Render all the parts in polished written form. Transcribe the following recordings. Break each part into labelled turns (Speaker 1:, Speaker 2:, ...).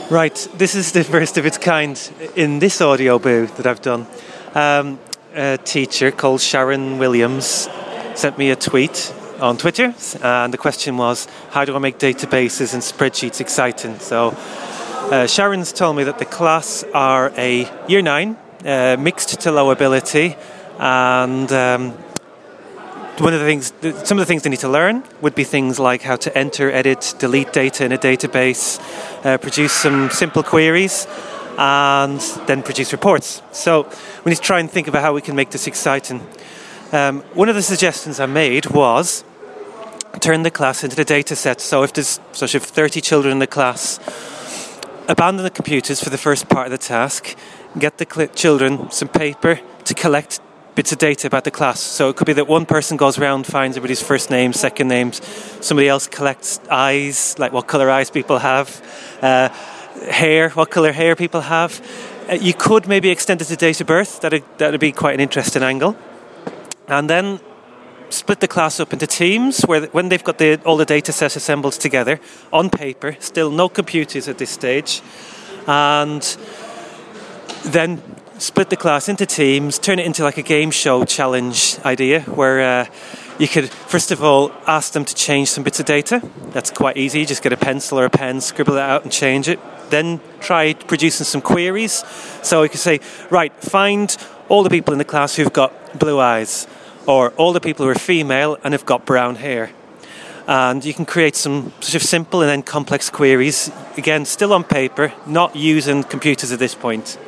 Speaker 1: Right, this is the first of its kind in this audio booth that I've done. A teacher called Sharon Williams sent me a tweet on Twitter, and the question was, how do I make databases and spreadsheets exciting? So Sharon's told me that the class are a Year 9, mixed to low ability, and some of the things they need to learn would be things like how to enter, edit, delete data in a database, produce some simple queries, and then produce reports. So we need to try and think about how we can make this exciting. One of the suggestions I made was turn the class into the data set. So if there's 30 children in the class, abandon the computers for the first part of the task, get the children some paper to collect bits of data about the class. So it could be that one person goes around, finds everybody's first names, second names. Somebody else collects eyes, like what colour eyes people have. Hair, what colour hair people have. You could maybe extend it to date of birth. That'd be quite an interesting angle. And then split the class up into teams where when they've got all the data sets assembled together on paper, still no computers at this stage, and then split the class into teams, turn it into like a game show challenge idea where you could, first of all, ask them to change some bits of data. That's quite easy. Just get a pencil or a pen, scribble it out and change it. Then try producing some queries. So you could say, right, find all the people in the class who've got blue eyes, or all the people who are female and have got brown hair. And you can create some sort of simple and then complex queries, again, still on paper, not using computers at this point.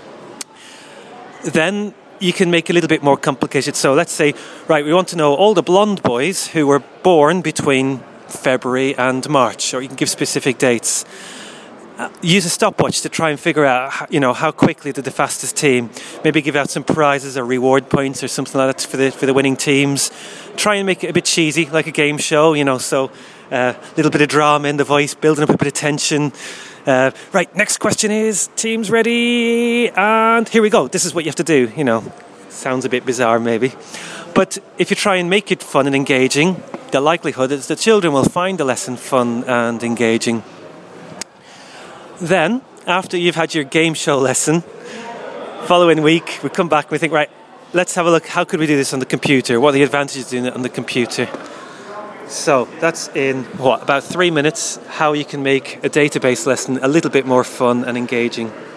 Speaker 1: Then you can make it a little bit more complicated. So let's say, right, we want to know all the blonde boys who were born between February and March, or you can give specific dates. Use a stopwatch to try and figure out, how quickly did the fastest team. Maybe give out some prizes or reward points or something like that for the winning teams. Try and make it a bit cheesy, like a game show, so a little bit of drama in the voice, building up a bit of tension. Right, next question is, teams ready? And here we go. This is what you have to do, Sounds a bit bizarre maybe. But if you try and make it fun and engaging, the likelihood is the children will find the lesson fun and engaging. Then, after you've had your game show lesson, following week, we come back and we think, right, let's have a look, how could we do this on the computer? What are the advantages of doing it on the computer? So, that's in, about 3 minutes, how you can make a database lesson a little bit more fun and engaging.